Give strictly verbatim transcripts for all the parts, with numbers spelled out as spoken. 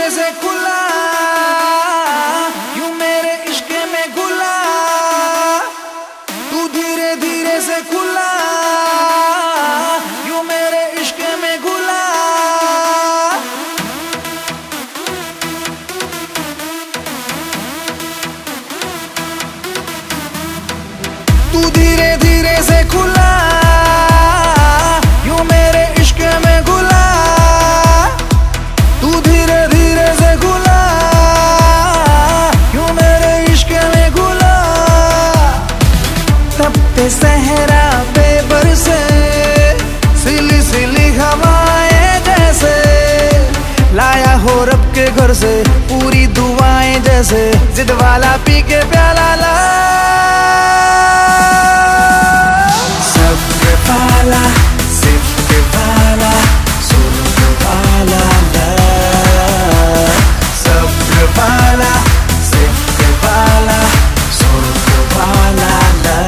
धीरे से खुला, यूं मेरे इश्क में घुला, तू धीरे धीरे से खुला, यूं मेरे इश्क में घुला। तू धीरे धीरे से खुला, यूं मेरे इश्क में घुला, तू धीरे धीरे से घुला, यूं मेरे इश्क में घुला। तब पे सहरा पे बरसे सिली सिली हवाएं जैसे, लाया हो रब के घर से पूरी दुआएं जैसे, जिद वाला पी के प्याला ला। सब्र वाला सिफ्त वाला सुर्ख वाला ला, सब्र वाला सिफ्त वाला सुर्ख वाला ला,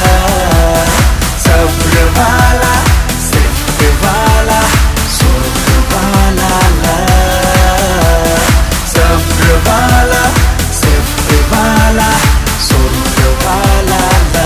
सब्र वाला सिफ्त वाला सुर्ख वाला ला, सब्र वाला सिफ्त वाला सुर्ख वाला ला।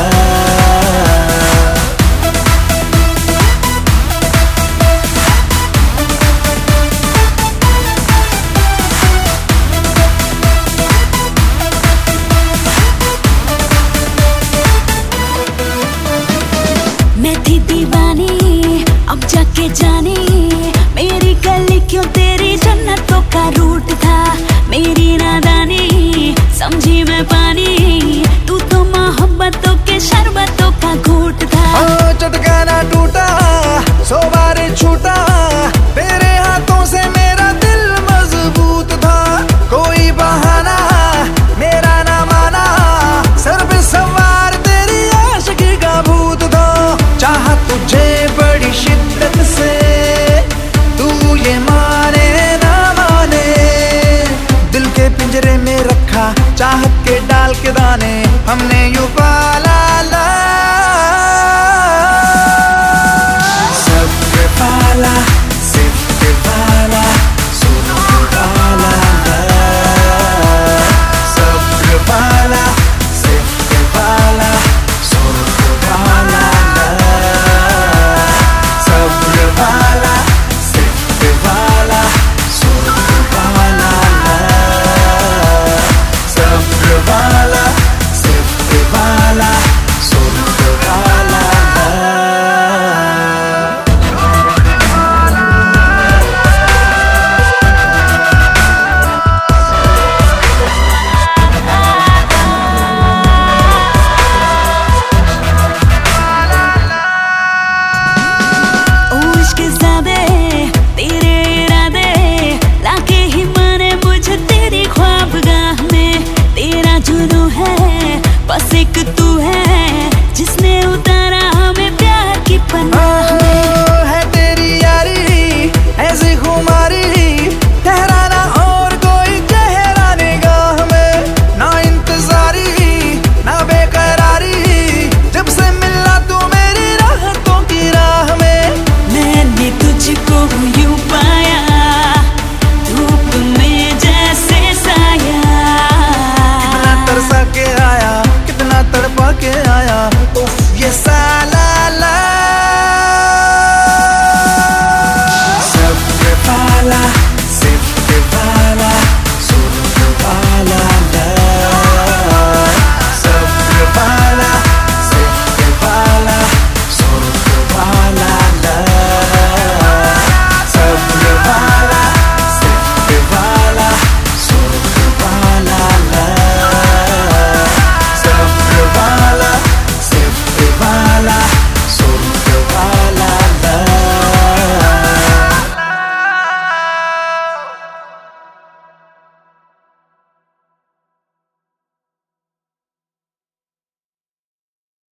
मैं थी दीवानी अब जाके जानी, मेरी गली क्यों तेरी जन्नतों का रूट था, मेरी नादानी समझी मैं पानी, तू तो मोहब्बतों के शरबतों का घूट था। ओ चटकाना टूटा